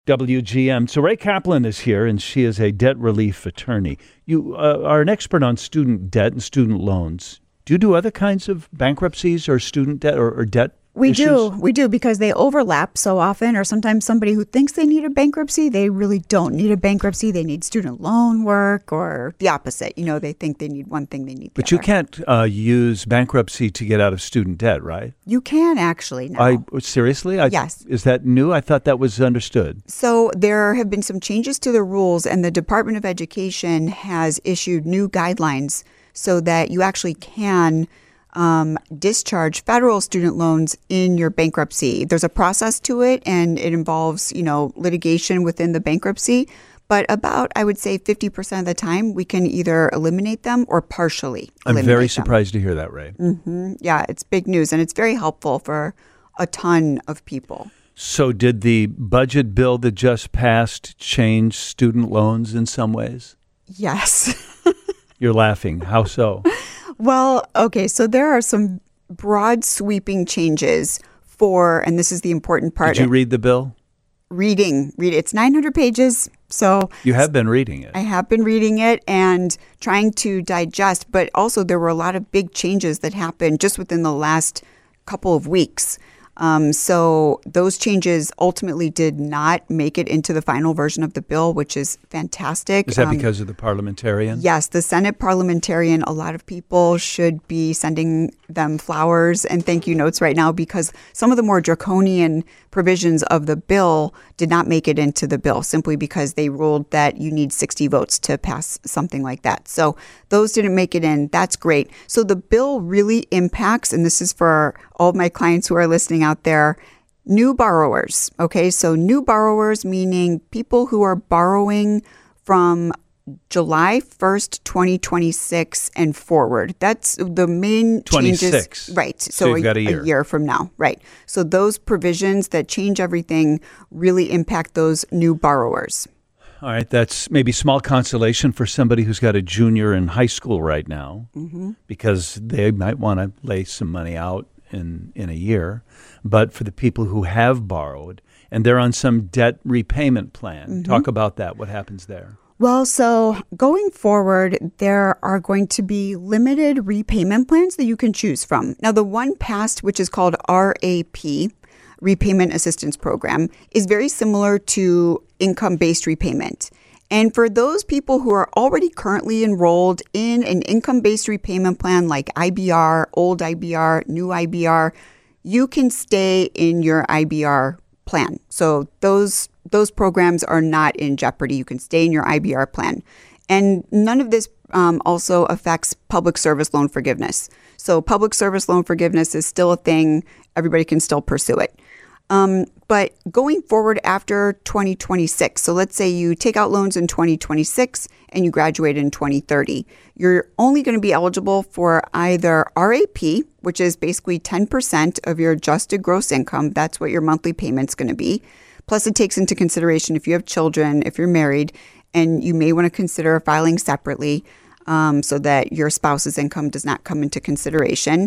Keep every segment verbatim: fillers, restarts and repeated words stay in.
W G M. So Ray Kaplan is here, and she is a debt relief attorney. You uh, are an expert on student debt and student loans. Do you do other kinds of bankruptcies or student debt or, or debt We issues? do. We do because they overlap so often, or sometimes somebody who thinks they need a bankruptcy, they really don't need a bankruptcy. They need student loan work or the opposite. You know, they think they need one thing, they need the But you other. can't uh, use bankruptcy to get out of student debt, right? You can actually now. I seriously? I, Yes. Is that new? I thought that was understood. So there have been some changes to the rules, and the Department of Education has issued new guidelines so that you actually can um, discharge federal student loans in your bankruptcy. There's a process to it, and it involves, you know, litigation within the bankruptcy. But about, I would say, fifty percent of the time, we can either eliminate them or partially I'm eliminate very them. surprised to hear that, Ray. Mm-hmm. Yeah, it's big news, and it's very helpful for a ton of people. So did the budget bill that just passed change student loans in some ways? Yes. You're laughing. How so? Well, okay, so there are some broad sweeping changes for, and this is the important part. Did you read the bill? Reading, read it's nine hundred pages. So You have been reading it. I have been reading it and trying to digest, but also there were a lot of big changes that happened just within the last couple of weeks. Um, so those changes ultimately did not make it into the final version of the bill, which is fantastic. Is that Um, because of the parliamentarian? Yes, the Senate parliamentarian, a lot of people should be sending them flowers and thank you notes right now because some of the more draconian provisions of the bill did not make it into the bill simply because they ruled that you need sixty votes to pass something like that. So those didn't make it in. That's great. So the bill really impacts, and this is for all of my clients who are listening out there, new borrowers. Okay, so new borrowers meaning people who are borrowing from July first, twenty twenty-six and forward. That's the main twenty-six. changes. Right. So So, you've a, got a year. a year from now. Right. So those provisions that change everything really impact those new borrowers. All right, that's maybe small consolation for somebody who's got a junior in high school right now Mm-hmm. because they might want to lay some money out in, in a year. But for the people who have borrowed and they're on some debt repayment plan, Mm-hmm. talk about that. What happens there? Well, so going forward, there are going to be limited repayment plans that you can choose from. Now, the one passed, which is called R A P, Repayment Assistance Program, is very similar to income-based repayment. And for those people who are already currently enrolled in an income-based repayment plan like I B R, old I B R, new I B R, you can stay in your I B R plan. So those those programs are not in jeopardy. You can stay in your I B R plan. And none of this um, also affects public service loan forgiveness. So public service loan forgiveness is still a thing. Everybody can still pursue it. Um, but going forward after twenty twenty-six, so let's say you take out loans in twenty twenty-six and you graduate in twenty thirty, you're only going to be eligible for either R A P, which is basically ten percent of your adjusted gross income. That's what your monthly payment's going to be. Plus, it takes into consideration if you have children, if you're married, and you may want to consider filing separately um, so that your spouse's income does not come into consideration.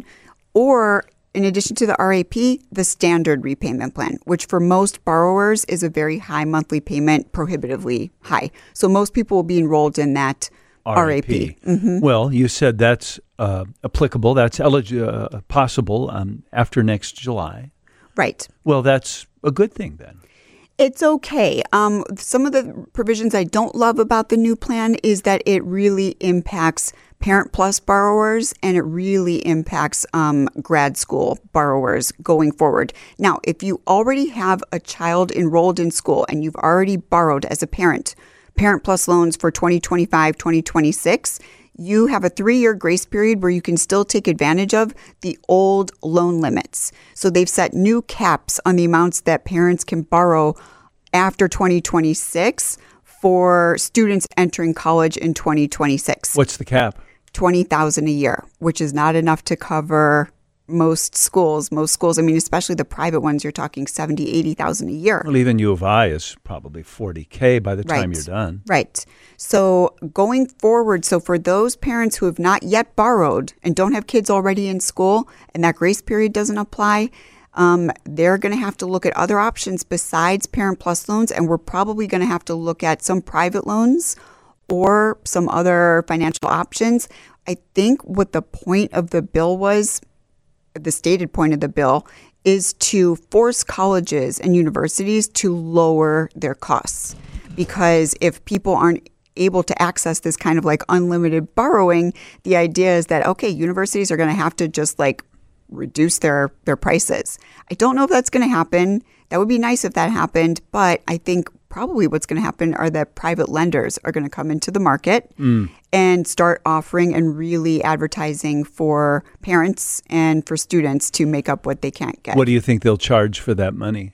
Or in addition to the R A P, the standard repayment plan, which for most borrowers is a very high monthly payment, prohibitively high. So most people will be enrolled in that R A P. Mm-hmm. Well, you said that's uh, applicable. That's elig- uh, possible um, after next July. Right. Well, that's a good thing then. It's okay. Um, some of the provisions I don't love about the new plan is that it really impacts Parent Plus borrowers and it really impacts um, grad school borrowers going forward. Now, if you already have a child enrolled in school and you've already borrowed as a parent, Parent Plus loans for twenty twenty-five, twenty twenty-six, you have a three-year grace period where you can still take advantage of the old loan limits. So they've set new caps on the amounts that parents can borrow after twenty twenty-six for students entering college in twenty twenty-six. What's the cap? twenty thousand dollars a year, which is not enough to cover most schools. Most schools, I mean, especially the private ones, you're talking seventy thousand, eighty thousand a year. Well, even U of I is probably forty K by the time Right. you're done. Right. So going forward, so for those parents who have not yet borrowed and don't have kids already in school and that grace period doesn't apply, Um, they're going to have to look at other options besides Parent Plus loans, and we're probably going to have to look at some private loans or some other financial options. I think what the point of the bill was, the stated point of the bill, is to force colleges and universities to lower their costs. Because if people aren't able to access this kind of like unlimited borrowing, the idea is that, okay, universities are going to have to just like reduce their, their prices. I don't know if that's going to happen. That would be nice if that happened. But I think probably what's going to happen are that private lenders are going to come into the market mm. and start offering and really advertising for parents and for students to make up what they can't get. What do you think they'll charge for that money?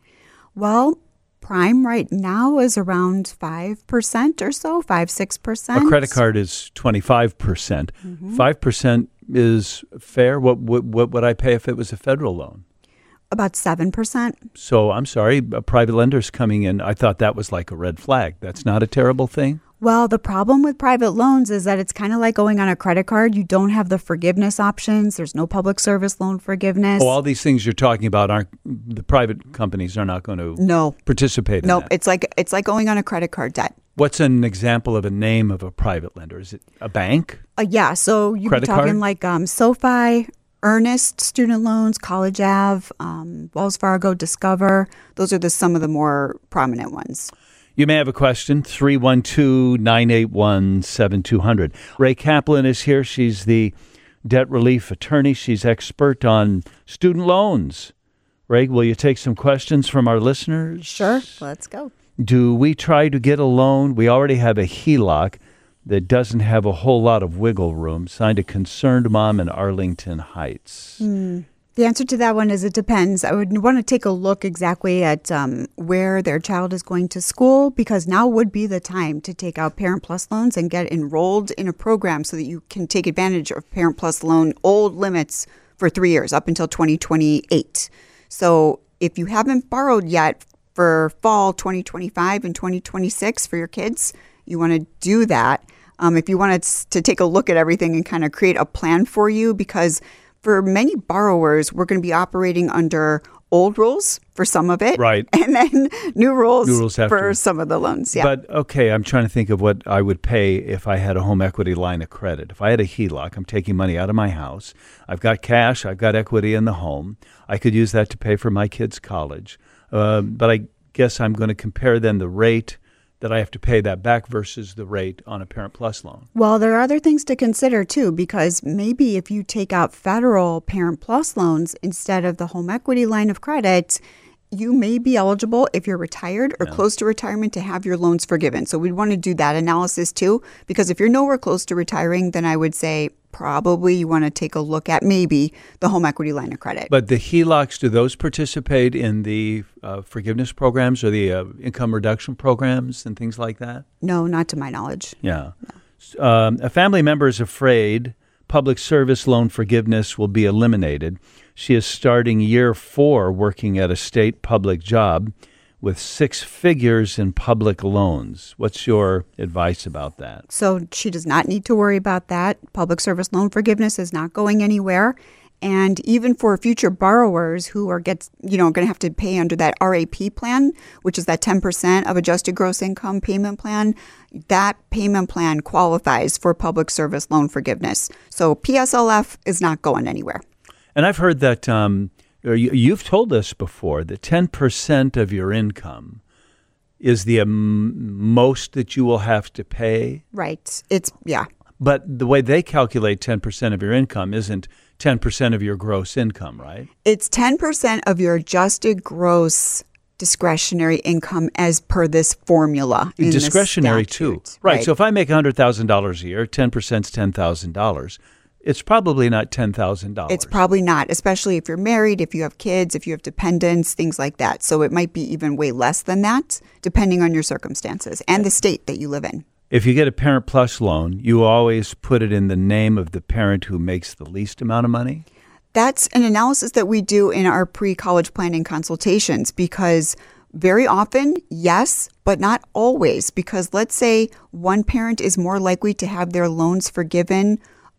Well, prime right now is around five percent or so, five, six percent. A credit card is twenty-five percent. Mm-hmm. five percent is fair. What, what, what would I pay if it was a federal loan? About seven percent. So I'm sorry, a private lender's coming in. I thought that was like a red flag. That's not a terrible thing? Well, the problem with private loans is that it's kind of like going on a credit card. You don't have the forgiveness options. There's no public service loan forgiveness. Oh, all these things you're talking about aren't, the private companies are not going to no. participate in nope. that. It's like it's like going on a credit card debt. What's an example of a name of a private lender? Is it a bank? Uh, yeah, so you'd Credit be talking card? like um, SoFi, Earnest Student Loans, College Ave, um, Wells Fargo, Discover. Those are the some of the more prominent ones. You may have a question, three one two, nine eight one, seven two zero zero. Ray Kaplan is here. She's the debt relief attorney. She's expert on student loans. Ray, will you take some questions from our listeners? Sure. Let's go. Do we try to get a loan? We already have a H E L O C that doesn't have a whole lot of wiggle room, signed a concerned mom in Arlington Heights. Hmm. The answer to that one is it depends. I would want to take a look exactly at um, where their child is going to school, because now would be the time to take out Parent Plus loans and get enrolled in a program so that you can take advantage of Parent Plus loan old limits for three years up until twenty twenty-eight. So if you haven't borrowed yet for fall twenty twenty-five and twenty twenty-six for your kids, you want to do that. Um, if you wanted to take a look at everything and kind of create a plan for you, because for many borrowers, we're going to be operating under old rules for some of it. Right. And then new rules, new rules for after. some of the loans. Yeah. But, okay, I'm trying to think of what I would pay if I had a home equity line of credit. If I had a H E L O C, I'm taking money out of my house. I've got cash. I've got equity in the home. I could use that to pay for my kids' college. Uh, but I guess I'm going to compare then the rate that I have to pay that back versus the rate on a Parent Plus loan. Well, there are other things to consider, too, because maybe if you take out federal Parent Plus loans instead of the home equity line of credit, you may be eligible if you're retired or yeah. close to retirement to have your loans forgiven. So we'd want to do that analysis, too, because if you're nowhere close to retiring, then I would say probably you want to take a look at maybe the home equity line of credit. But the H E L O Cs, do those participate in the uh, forgiveness programs or the uh, income reduction programs and things like that? No, not to my knowledge. Yeah. No. Um, a family member is afraid public service loan forgiveness will be eliminated. She is starting year four working at a state public job with six figures in public loans. What's your advice about that? So she does not need to worry about that. Public service loan forgiveness is not going anywhere. And even for future borrowers who are get, you know, going to have to pay under that R A P plan, which is that ten percent of adjusted gross income payment plan, that payment plan qualifies for public service loan forgiveness. So P S L F is not going anywhere. And I've heard that um, or you, you've told us before that ten percent of your income is the um, most that you will have to pay. Right. It's, yeah. But the way they calculate ten percent of your income isn't ten percent of your gross income, right? It's ten percent of your adjusted gross discretionary income as per this formula. In discretionary too. Right. right. So if I make one hundred thousand dollars a year, ten percent is ten thousand dollars. It's probably not ten thousand dollars. It's probably not, especially if you're married, if you have kids, if you have dependents, things like that. So it might be even way less than that, depending on your circumstances and the state that you live in. If you get a Parent Plus loan, you always put it in the name of the parent who makes the least amount of money? That's an analysis that we do in our pre-college planning consultations, because very often, yes, but not always. Because let's say one parent is more likely to have their loans forgiven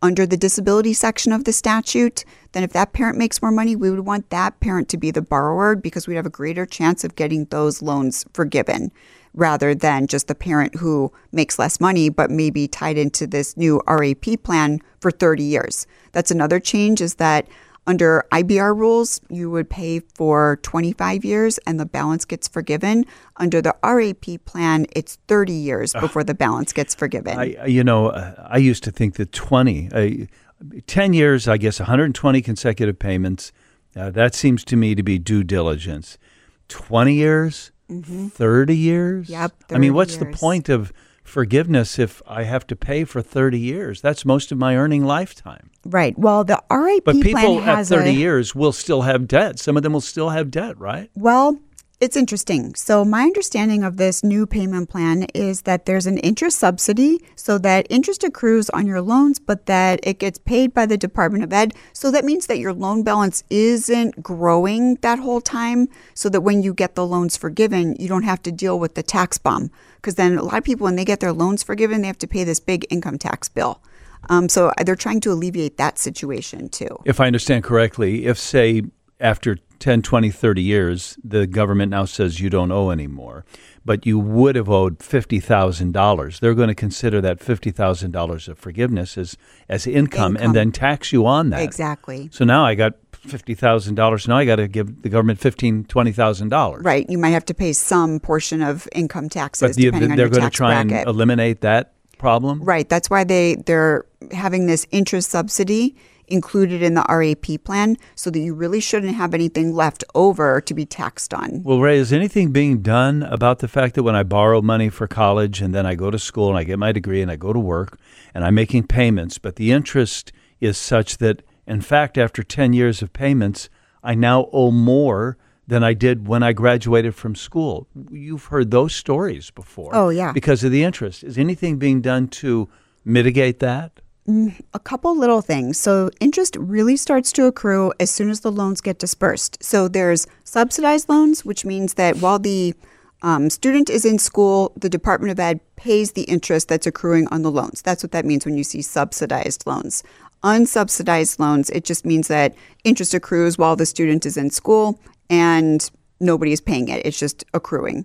under the disability section of the statute, then if that parent makes more money, we would want that parent to be the borrower because we'd have a greater chance of getting those loans forgiven rather than just the parent who makes less money but may be tied into this new R A P plan for thirty years. That's another change is that under I B R rules, you would pay for twenty-five years and the balance gets forgiven. Under the R A P plan, it's thirty years before the balance gets forgiven. I, you know, I used to think that twenty, uh, ten years, I guess one hundred twenty consecutive payments, uh, that seems to me to be due diligence. twenty years? Mm-hmm. thirty years? Yep. I mean, what's years. the point of forgiveness if I have to pay for thirty years? That's most of my earning lifetime. Right. Well, the R A P but people plan has at thirty a, years will still have debt. Some of them will still have debt, right? Well, it's interesting. So my understanding of this new payment plan is that there's an interest subsidy so that interest accrues on your loans, but that it gets paid by the Department of Ed. So that means that your loan balance isn't growing that whole time so that when you get the loans forgiven, you don't have to deal with the tax bomb. Because then a lot of people, when they get their loans forgiven, they have to pay this big income tax bill. Um, so they're trying to alleviate that situation too. If I understand correctly, if, say, after ten, twenty, thirty years, the government now says you don't owe anymore, but you would have owed fifty thousand dollars, they're going to consider that fifty thousand dollars of forgiveness as, as income, income and then tax you on that. Exactly. So now I got fifty thousand dollars. Now I got to give the government fifteen thousand dollars, twenty thousand dollars. Right. You might have to pay some portion of income taxes but the, depending on they're your going tax to try bracket. and eliminate that problem? Right. That's why they, they're having this interest subsidy included in the R A P plan so that you really shouldn't have anything left over to be taxed on. Well, Ray, is anything being done about the fact that when I borrow money for college and then I go to school and I get my degree and I go to work and I'm making payments, but the interest is such that, in fact, after ten years of payments, I now owe more than I did when I graduated from school? You've heard those stories before. Oh, yeah. Because of the interest. Is anything being done to mitigate that? A couple little things. So interest really starts to accrue as soon as the loans get dispersed. So there's subsidized loans, which means that while the um, student is in school, the Department of Ed pays the interest that's accruing on the loans. That's what that means when you see subsidized loans. Unsubsidized loans, it just means that interest accrues while the student is in school and nobody is paying it. It's just accruing.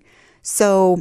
So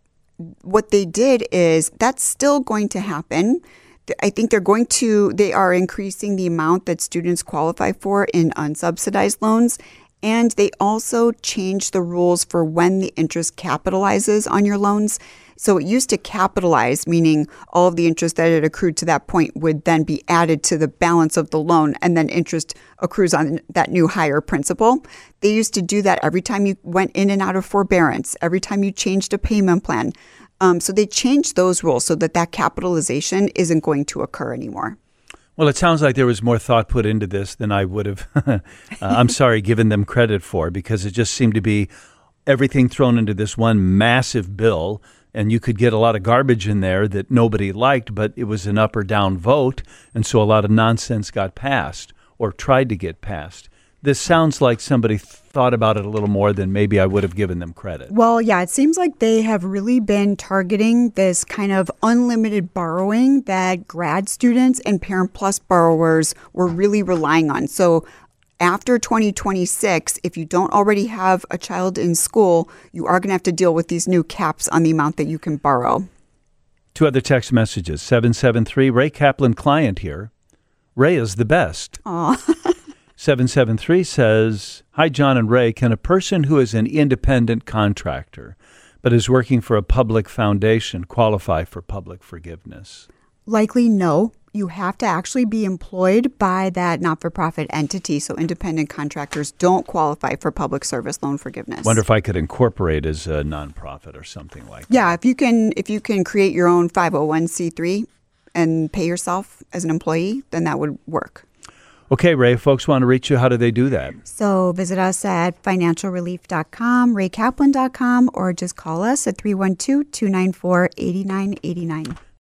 what they did is that's still going to happen. I think they're going to, they are increasing the amount that students qualify for in unsubsidized loans. And they also changed the rules for when the interest capitalizes on your loans. So it used to capitalize, meaning all of the interest that had accrued to that point would then be added to the balance of the loan, and then interest accrues on that new higher principal. They used to do that every time you went in and out of forbearance, every time you changed a payment plan. Um, so they changed those rules so that that capitalization isn't going to occur anymore. Well, it sounds like there was more thought put into this than I would have, uh, I'm sorry, given them credit for, because it just seemed to be everything thrown into this one massive bill, and you could get a lot of garbage in there that nobody liked, but it was an up or down vote, and so a lot of nonsense got passed or tried to get passed. This sounds like somebody thought about it a little more than maybe I would have given them credit. Well, yeah, it seems like they have really been targeting this kind of unlimited borrowing that grad students and Parent Plus borrowers were really relying on. So after twenty twenty-six, if you don't already have a child in school, you are going to have to deal with these new caps on the amount that you can borrow. Two other text messages. seven seven three, Ray Kaplan client here. Ray is the best. Aw. seven seven three says, hi, John and Ray. Can a person who is an independent contractor but is working for a public foundation qualify for public forgiveness? Likely no. You have to actually be employed by that not-for-profit entity. So independent contractors don't qualify for public service loan forgiveness. Wonder if I could incorporate as a nonprofit or something like that. Yeah, if you can, if you can create your own five oh one c three and pay yourself as an employee, then that would work. Okay, Ray, if folks want to reach you, how do they do that? So visit us at financial relief dot com, ray kaplan dot com, or just call us at three one two, two nine four, eight nine eight nine.